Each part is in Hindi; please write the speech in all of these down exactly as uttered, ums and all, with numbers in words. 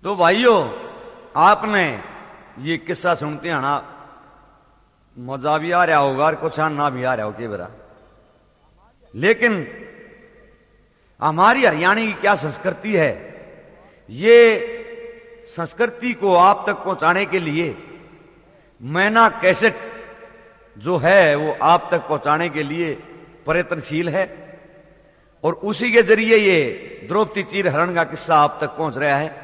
तो भाइयों, आपने ये किस्सा सुनते हैं ना, मजा भी आ रहा होगा और कुछ ना भी आ रहा हो के बरा, लेकिन हमारी हरियाणा की क्या संस्कृति है, ये संस्कृति को आप तक पहुंचाने के लिए मैना कैसेट जो है वो आप तक पहुंचाने के लिए प्रयत्नशील है, और उसी के जरिए ये द्रौपदी चीर हरण का किस्सा आप तक पहुंच रहा है।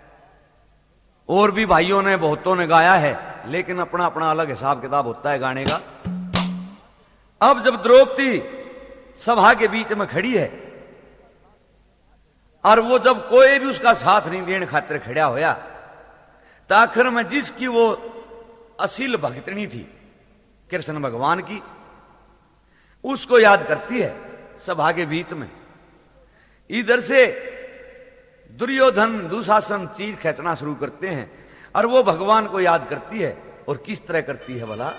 और भी भाइयों ने, बहुतों ने गाया है, लेकिन अपना अपना अलग हिसाब किताब होता है गाने का। अब जब द्रौपदी सभा के बीच में खड़ी है और वो जब कोई भी उसका साथ नहीं देने खातिर खड़ा होया, तो आखिर में जिसकी वो असील भक्तनी थी कृष्ण भगवान की, उसको याद करती है सभा के बीच में। इधर से दुर्योधन दुशासन चीर खींचना शुरू करते हैं और वो भगवान को याद करती है। और किस तरह करती है भला?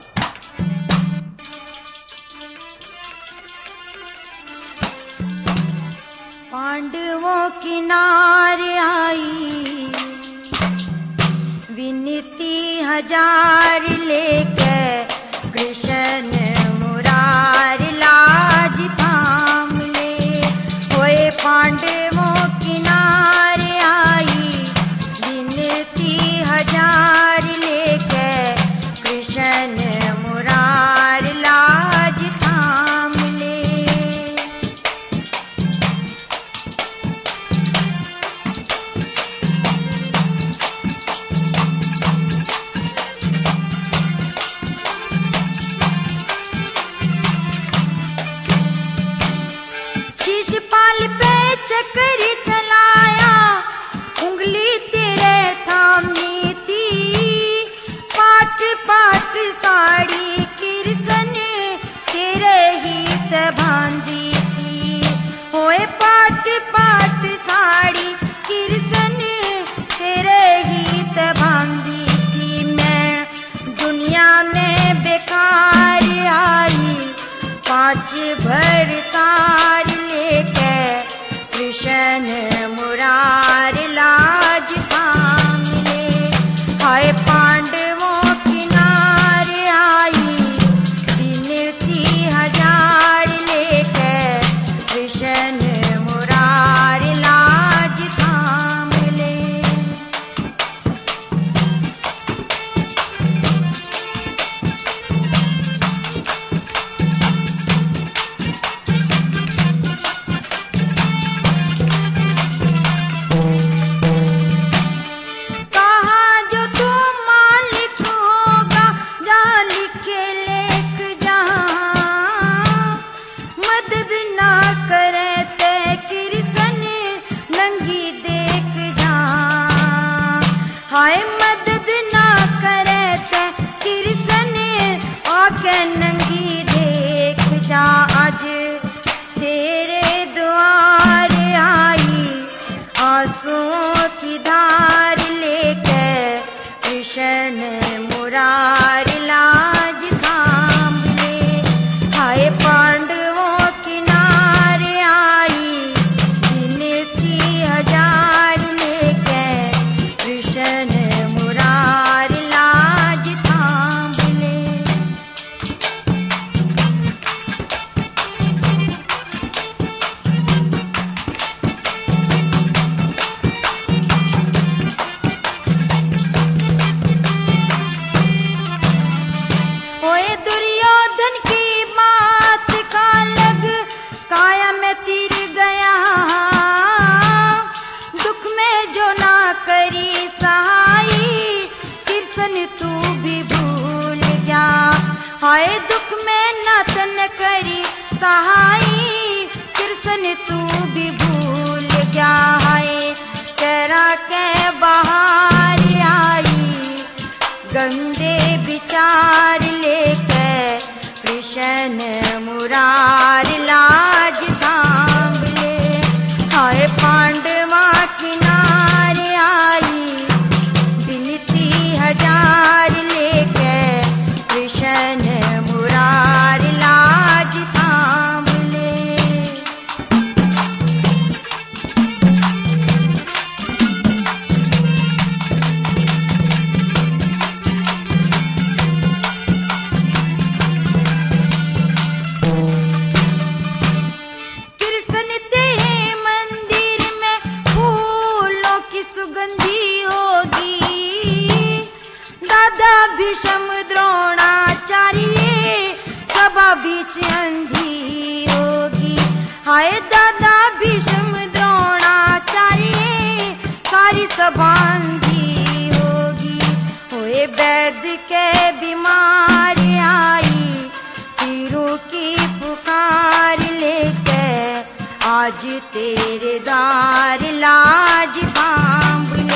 पांडवों किनारे आई विनती हजार लेके, कृष्ण मुरार लाज थाम ले। होए पांडवों किनारे आई विनती हजार लेके, कृष्ण मुरार लाज थाम ले। शिशुपाल पे चक्र चलाया, उंगली तेरे थामनी थी। पाट पाट साड़ी कृष्ण तेरे हित बांधी थी। होए पाट पाट साड़ी कृष्ण तेरे हित बांधी थी। मैं दुनिया में बेकार आई, पांच भरतार लेके, कृष्ण मुरार लाज थाम ले। हाय पांडवों किनारे आई विनती हजार लेके, कृष्ण मुरार लाज थाम ले। हाय मदद ना करे ते कृष्ण आके नंगी देख जा। आज तेरे द्वार आई आंसुओं की धार लेके, कृष्ण मुरार लाज थाम ले। हाय पांडवों किनारे आई विनती हजार लेके, कृष्ण मुरार लाज थाम ले। ओए दुर्योधन की बात का लग, काया में तीर गया। दुख में जो ना करी सहाई, कृष्ण तू भी भूल जा। हाय दुख में ना तन करी सहाई, कृष्ण तू भी भूल जा। हाय चरा के बाहर आई गंदे विचार लेके, कृष्ण मुरार लाज थाम ले। हाय पांडवा किनारे आई सुगंधी होगी। दादा भीष्म द्रोणाचार्य सभा बीच अंधी होगी। हाय दादा भीष्म द्रोणाचार्य सारी सभा अंधी होगी। होए वैद के बीमार आई तीरों की पुकार लेके आज तेरे दार लाज बांब